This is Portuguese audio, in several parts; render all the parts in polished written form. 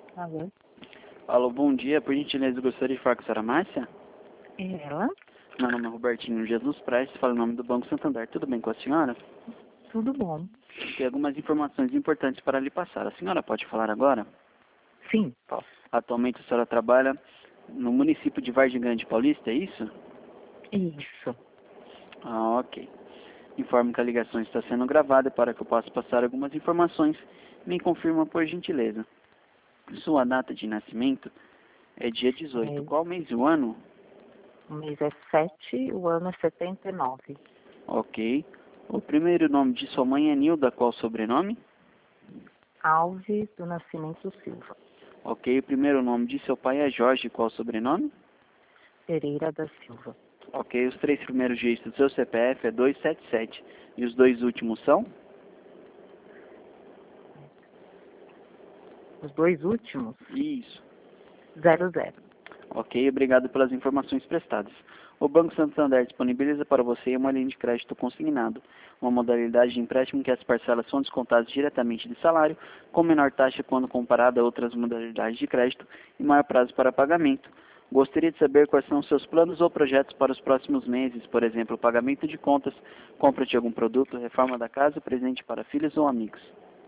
Alô? Alô, bom dia. Por gentileza, gostaria de falar com a senhora Márcia? É ela? Meu nome é Robertinho Jesus Prestes, falo em nome do Banco Santander. Tudo bem com a senhora? Tudo bom? Tem algumas informações importantes para lhe passar. A senhora pode falar agora? Sim, posso. Atualmente a senhora trabalha no município de Vargem Grande Paulista, é isso? Isso. Ah, ok. Informo que a ligação está sendo gravada para que eu possa passar algumas informações. Me confirma por gentileza. Sua data de nascimento é dia 18. Qual mês e o ano? O mês é 7, o ano é 79. Ok. O primeiro nome de sua mãe é Nilda, qual o sobrenome? Alves do Nascimento Silva. Ok. O primeiro nome de seu pai é Jorge, qual o sobrenome? Pereira da Silva. Ok. Os três primeiros dígitos do seu CPF é 277. E os dois últimos são? Os dois últimos, Isso. 00. Ok. Obrigado pelas informações prestadas. O Banco Santander disponibiliza para você uma linha de crédito consignado, uma modalidade de empréstimo que as parcelas são descontadas diretamente do salário, com menor taxa quando comparada a outras modalidades de crédito e maior prazo para pagamento. Gostaria de saber quais são os seus planos ou projetos para os próximos meses, por exemplo, pagamento de contas, compra de algum produto, reforma da casa, presente para filhos ou amigos.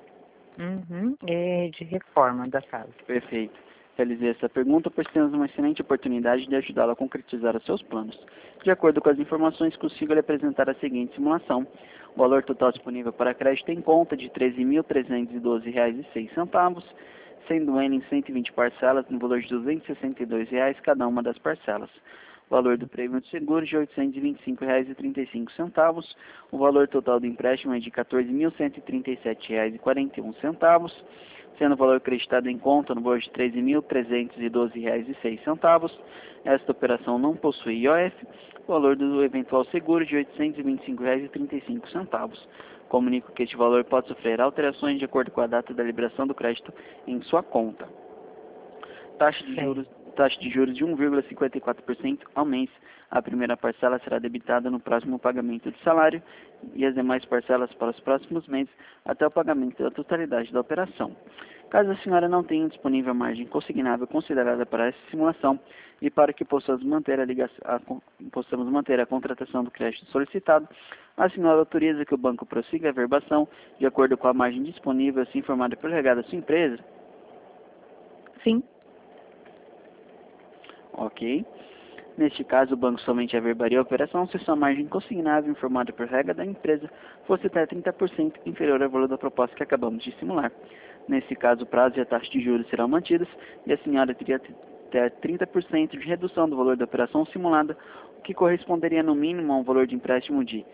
É de reforma da casa. Perfeito. Realizei essa pergunta pois temos uma excelente oportunidade de ajudá-lo a concretizar os seus planos. De acordo com as informações, consigo lhe apresentar a seguinte simulação. O valor total disponível para crédito em conta de R$ 13.312,06, sendo ele em 120 parcelas no valor de R$ 262 cada uma das parcelas. O valor do prêmio de seguro de R$ 825,35. O valor total do empréstimo é de R$ 14.137,41, sendo o valor acreditado em conta no valor de R$ 13.312,06. Esta operação não possui IOF. O valor do eventual seguro de R$ 825,35. Comunico que este valor pode sofrer alterações de acordo com a data da liberação do crédito em sua conta. Taxa de juros de 1,54% ao mês. A primeira parcela será debitada no próximo pagamento do salário e as demais parcelas para os próximos meses até o pagamento da totalidade da operação. Caso a senhora não tenha disponível a margem consignável considerada para essa simulação e para que possamos manter a contratação do crédito solicitado, a senhora autoriza que o banco prossiga a verbação de acordo com a margem disponível, assim informada pelo regado da sua empresa? Sim. Ok. Neste caso, o banco somente averbaria a operação se sua margem consignável informada por regra da empresa fosse até 30% inferior ao valor da proposta que acabamos de simular. Nesse caso, o prazo e a taxa de juros serão mantidas e a senhora teria até 30% de redução do valor da operação simulada, o que corresponderia no mínimo a um valor de empréstimo de R$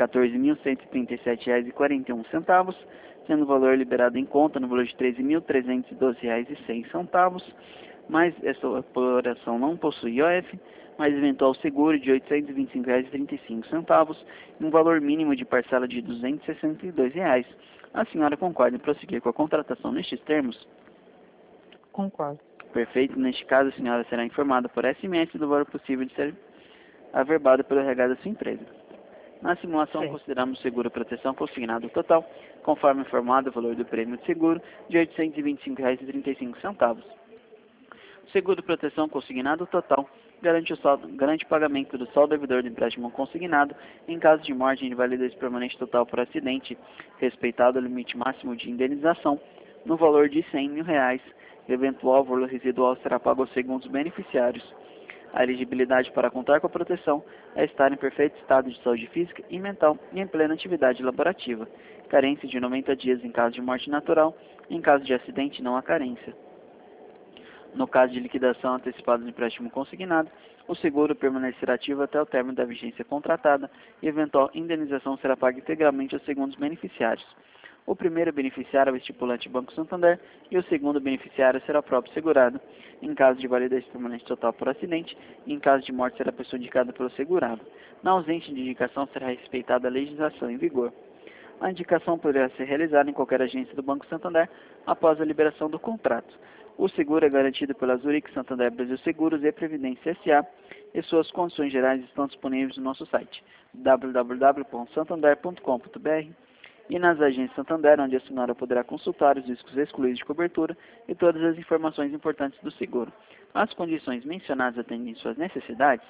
14.137,41, sendo o valor liberado em conta no valor de R$ 13.312,06, mas essa operação não possui IOF, mais eventual seguro de R$ 825,35 e um valor mínimo de parcela de R$ 262. A senhora concorda em prosseguir com a contratação nestes termos? Concordo. Perfeito. Neste caso, a senhora será informada por SMS do valor possível de ser averbado pelo RH da sua empresa. Na simulação, consideramos seguro proteção consignado total, conforme informado o valor do prêmio de seguro de R$ 825,35. Seguro proteção consignado total garante o pagamento do saldo devedor do empréstimo consignado em caso de morte e invalidez permanente total por acidente, respeitado o limite máximo de indenização no valor de R$ 100 mil. O eventual valor residual será pago aos segundos beneficiários. A elegibilidade para contar com a proteção é estar em perfeito estado de saúde física e mental e em plena atividade laborativa. Carência de 90 dias em caso de morte natural. Em caso de acidente, não há carência. No caso de liquidação antecipada do empréstimo consignado, o seguro permanecerá ativo até o término da vigência contratada e eventual indenização será paga integralmente aos segundos beneficiários. O primeiro beneficiário é o estipulante Banco Santander e o segundo beneficiário será o próprio segurado. Em caso de validez permanente total por acidente e em caso de morte será a pessoa indicada pelo segurado. Na ausência de indicação será respeitada a legislação em vigor. A indicação poderá ser realizada em qualquer agência do Banco Santander após a liberação do contrato. O seguro é garantido pela Zurich Santander Brasil Seguros e Previdência S.A. e suas condições gerais estão disponíveis no nosso site www.santander.com.br. e nas agências Santander, onde a senhora poderá consultar os riscos excluídos de cobertura e todas as informações importantes do seguro. As condições mencionadas atendem suas necessidades?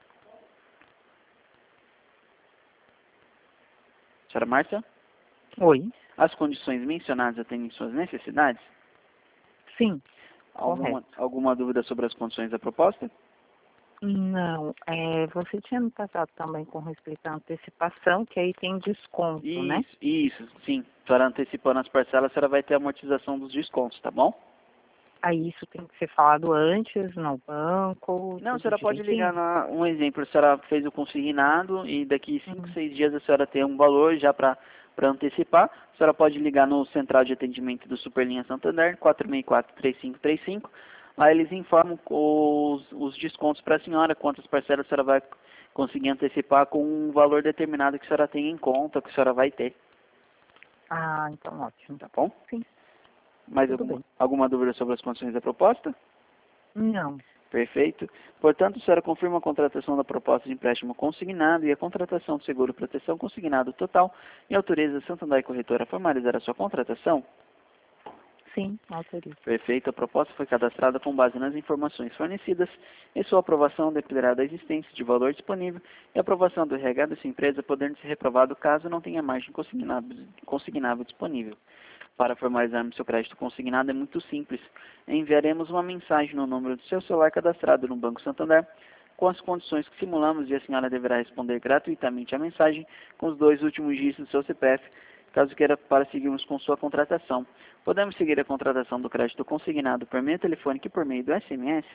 Senhora Márcia? Oi? As condições mencionadas atendem suas necessidades? Sim, correto. Alguma dúvida sobre as condições da proposta? Não, você tinha me passado também com respeito à antecipação, que aí tem desconto, né? Isso, sim. A senhora antecipando as parcelas, a senhora vai ter a amortização dos descontos, tá bom? Aí isso tem que ser falado antes no banco, Não, a tudo senhora pode ligar direitinho? um exemplo, a senhora fez o consignado e daqui 5, Hum. 6 dias a senhora tem um valor já para antecipar. A senhora pode ligar no central de atendimento do Superlinha Santander, 464-3535. Lá eles informam os descontos para a senhora, quantas parcelas a senhora vai conseguir antecipar com um valor determinado que a senhora tem em conta, que a senhora vai ter, Ah, então ótimo. tá bom? Sim, Mais tudo bem. alguma dúvida sobre as condições da proposta? Não, Perfeito. Portanto, a senhora confirma a contratação da proposta de empréstimo consignado e a contratação do seguro proteção consignado total e autoriza a Santander Corretora a formalizar a sua contratação? sim, autorizo. Perfeito. A proposta foi cadastrada com base nas informações fornecidas e sua aprovação dependerá da existência de valor disponível e a aprovação do RH da sua empresa podendo ser reprovado caso não tenha margem consignável disponível. Para formalizarmos seu crédito consignado é muito simples. Enviaremos uma mensagem no número do seu celular cadastrado no Banco Santander com as condições que simulamos e a senhora deverá responder gratuitamente a mensagem com os 2 últimos dígitos do seu CPF, caso queira para seguirmos com sua contratação. Podemos seguir a contratação do crédito consignado por meio telefônico e por meio do SMS?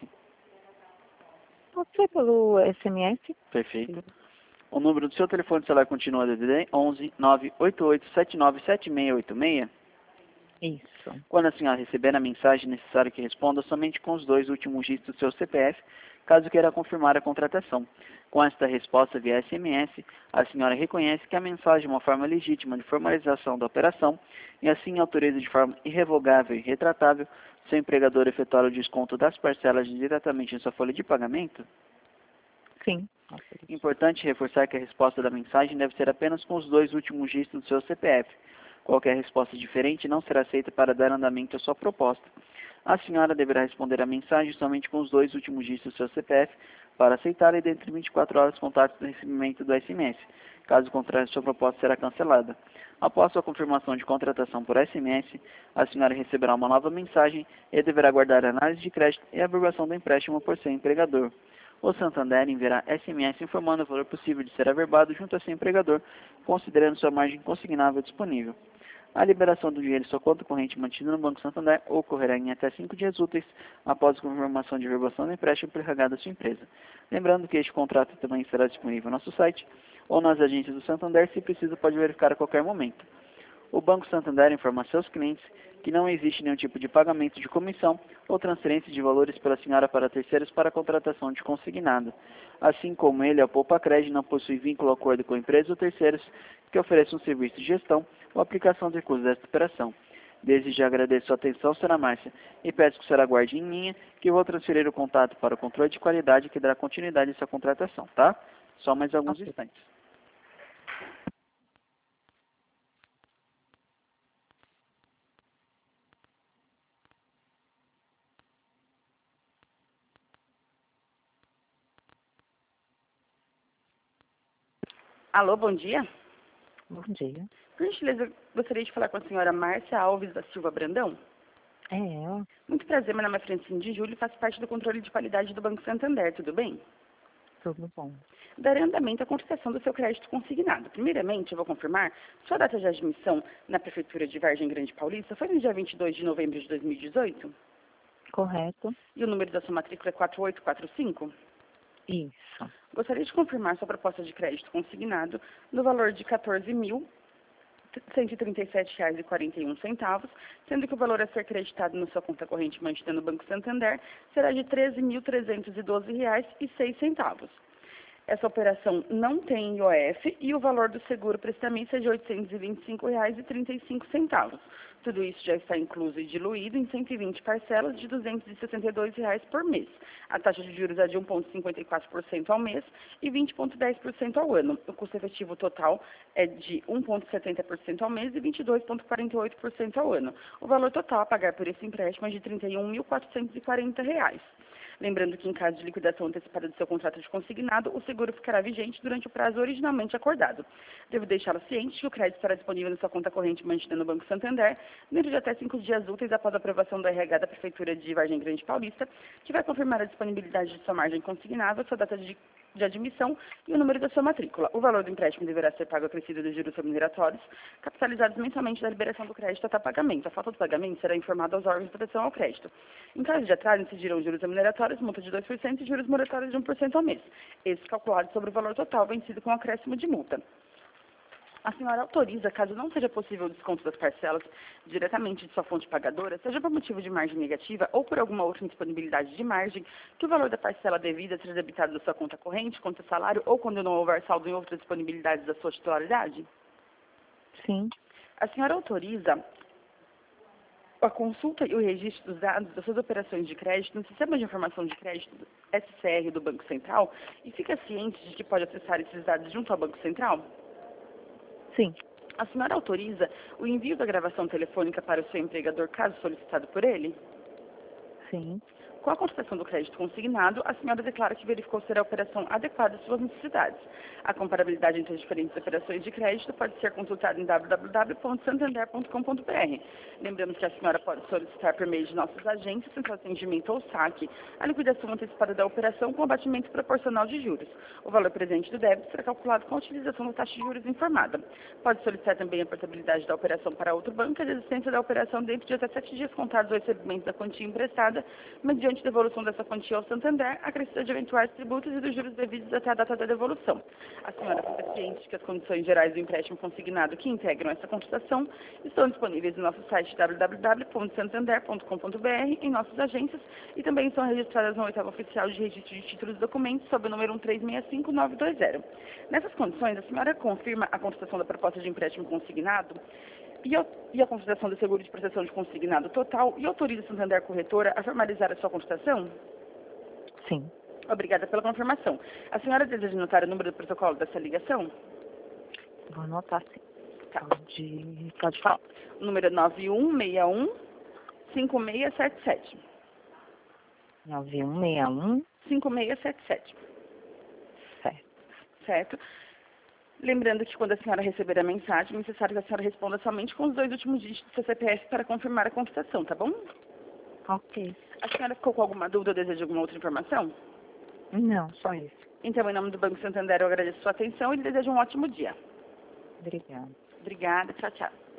Pode ser pelo SMS? Perfeito. O número do seu telefone celular continua DDD 11 988 797686. Isso. Quando a senhora receber a mensagem, é necessário que responda somente com os 2 últimos dígitos do seu CPF, caso queira confirmar a contratação. Com esta resposta via SMS, a senhora reconhece que a mensagem é uma forma legítima de formalização da operação e assim autoriza de forma irrevogável e retratável seu empregador efetuar o desconto das parcelas diretamente em sua folha de pagamento? Sim, autorizo. Importante reforçar que a resposta da mensagem deve ser apenas com os 2 últimos dígitos do seu CPF. Qualquer resposta diferente não será aceita para dar andamento à sua proposta. A senhora deverá responder a mensagem somente com os 2 últimos dígitos do seu CPF para aceitar e dentro de 24 horas contatos do recebimento do SMS. Caso contrário, sua proposta será cancelada. Após sua confirmação de contratação por SMS, a senhora receberá uma nova mensagem e deverá aguardar a análise de crédito e a averbação do empréstimo por seu empregador. O Santander enviará SMS informando o valor possível de ser averbado junto a seu empregador, considerando sua margem consignável disponível. A liberação do dinheiro em sua conta corrente mantida no Banco Santander ocorrerá em até 5 dias úteis após a confirmação de averbação do empréstimo por RH da sua empresa. Lembrando que este contrato também estará disponível no nosso site ou nas agências do Santander, se precisa pode verificar a qualquer momento. O Banco Santander informa a seus clientes que não existe nenhum tipo de pagamento de comissão ou transferência de valores pela senhora para terceiros para a contratação de consignado. Assim como ele, a Poupa Crédito não possui vínculo ou acordo com empresas ou terceiros que ofereçam um serviço de gestão ou aplicação de recursos desta operação. Desde já agradeço sua atenção, senhora Márcia, e peço que a senhora aguarde em linha que eu vou transferir o contato para o controle de qualidade que dará continuidade à sua contratação, tá? Só mais alguns instantes. Alô, bom dia. Bom dia. Por gentileza, gostaria de falar com a senhora Márcia Alves da Silva Brandão. É, Muito prazer, meu nome é Francine de Júlio e faço parte do controle de qualidade do Banco Santander, tudo bem? tudo bom. Darei andamento à contratação do seu crédito consignado. Primeiramente, eu vou confirmar, sua data de admissão na Prefeitura de Vargem Grande Paulista foi no dia 22 de novembro de 2018? Correto? E o número da sua matrícula é 4845? Isso. Gostaria de confirmar sua proposta de crédito consignado no valor de R$ 14.137,41, sendo que o valor a ser creditado na sua conta corrente mantida no Banco Santander será de R$ 13.312,06. Essa operação não tem IOF e o valor do seguro para esse mês é de R$ 825,35. Tudo isso já está incluso e diluído em 120 parcelas de R$ 262 por mês. A taxa de juros é de 1,54% ao mês e 20,10% ao ano. O custo efetivo total é de 1,70% ao mês e 22,48% ao ano. O valor total a pagar por esse empréstimo é de R$ 31.440. Lembrando que, em caso de liquidação antecipada do seu contrato de consignado, o seguro ficará vigente durante o prazo originalmente acordado. Devo deixá-lo ciente que o crédito estará disponível na sua conta corrente mantida no Banco Santander dentro de até 5 dias úteis após a aprovação do RH da Prefeitura de Vargem Grande Paulista, que vai confirmar a disponibilidade de sua margem consignada, sua data de admissão e o número da sua matrícula. O valor do empréstimo deverá ser pago acrescido dos juros remuneratórios, capitalizados mensalmente da liberação do crédito até pagamento. A falta do pagamento será informada aos órgãos de proteção ao crédito. Em caso de atraso, incidirão juros remuneratórios, multa de 2% e juros moratórios de 1% ao mês. Esse calculado sobre o valor total vencido com acréscimo de multa. A senhora autoriza, caso não seja possível o desconto das parcelas diretamente de sua fonte pagadora, seja por motivo de margem negativa ou por alguma outra indisponibilidade de margem, que o valor da parcela devida seja debitado da sua conta corrente, conta salário ou quando não houver saldo em outras disponibilidades da sua titularidade? Sim. A senhora autoriza a consulta e o registro dos dados das suas operações de crédito no Sistema de Informação de Crédito SCR do Banco Central e fica ciente de que pode acessar esses dados junto ao Banco Central? Sim. A senhora autoriza o envio da gravação telefônica para o seu empregador, caso solicitado por ele? Sim. Com a constatação do crédito consignado, a senhora declara que verificou ser a operação adequada às suas necessidades. A comparabilidade entre as diferentes operações de crédito pode ser consultada em www.santander.com.br. Lembramos que a senhora pode solicitar por meio de nossas agências, centro de atendimento ou saque, a liquidação antecipada da operação com abatimento proporcional de juros. O valor presente do débito será calculado com a utilização da taxa de juros informada. Pode solicitar também a portabilidade da operação para outro banco e a desistência da operação dentro de até 7 dias contados do recebimento da quantia emprestada, mediante devolução dessa quantia ao Santander, acrescida de eventuais tributos e dos juros devidos até a data da devolução. A senhora fica ciente de que as condições gerais do empréstimo consignado que integram essa contratação estão disponíveis no nosso site www.santander.com.br, em nossas agências, e também são registradas no 8º Oficial de Registro de Títulos e Documentos, sob o número 1365920. Nessas condições, a senhora confirma a contratação da proposta de empréstimo consignado e a contratação do seguro de prestação de consignado total e autoriza a Santander Corretora a formalizar a sua contratação? Sim. Obrigada pela confirmação. A senhora deseja anotar o número do protocolo dessa ligação? Vou anotar, sim. Tá. Pode falar. O número é 9161-5677. 9161. 5677. Certo. Certo? Lembrando que quando a senhora receber a mensagem, é necessário que a senhora responda somente com os 2 últimos dígitos do seu CPF para confirmar a contratação, tá bom? Ok. A senhora ficou com alguma dúvida ou deseja alguma outra informação? Não, só isso. Então, em nome do Banco Santander, eu agradeço a sua atenção e lhe desejo um ótimo dia. Obrigada. Obrigada. Tchau, tchau.